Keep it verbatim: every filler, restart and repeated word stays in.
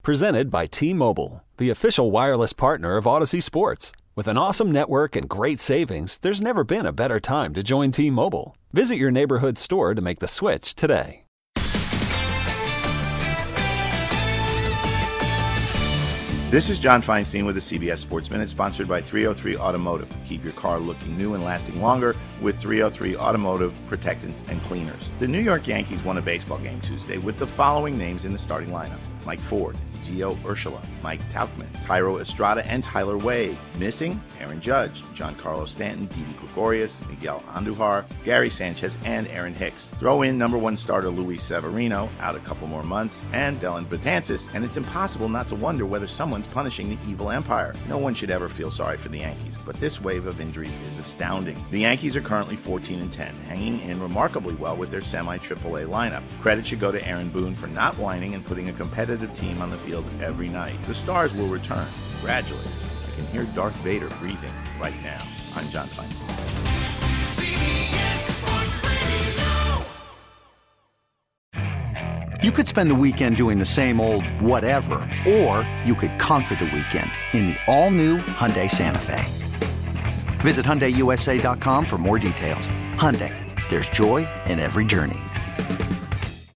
Presented by T-Mobile, the official wireless partner of Odyssey Sports. With an awesome network and great savings, there's never been a better time to join T-Mobile. Visit your neighborhood store to make the switch today. This is John Feinstein with the C B S Sports Minute, sponsored by three oh three Automotive. Keep your car looking new and lasting longer with three oh three Automotive Protectants and Cleaners. The New York Yankees won a baseball game Tuesday with the following names in the starting lineup: Mike Ford, Gio Urshela, Mike Tauchman, Tyro Estrada, and Tyler Wade. Missing: Aaron Judge, Giancarlo Stanton, Didi Gregorius, Miguel Andujar, Gary Sanchez, and Aaron Hicks. Throw in number one starter Luis Severino, out a couple more months, and Dylan Betances, and it's impossible not to wonder whether someone's punishing the evil empire. No one should ever feel sorry for the Yankees, but this wave of injuries is astounding. The Yankees are currently fourteen and ten, hanging in remarkably well with their semi-triple A lineup. Credit should go to Aaron Boone for not whining and putting a competitive team on the field every night. The stars will return gradually. I can hear Darth Vader breathing right now. I'm John Feinstein. C B S Sports Radio. You could spend the weekend doing the same old whatever, or you could conquer the weekend in the all-new Hyundai Santa Fe. Visit Hyundai U S A dot com for more details. Hyundai, there's joy in every journey.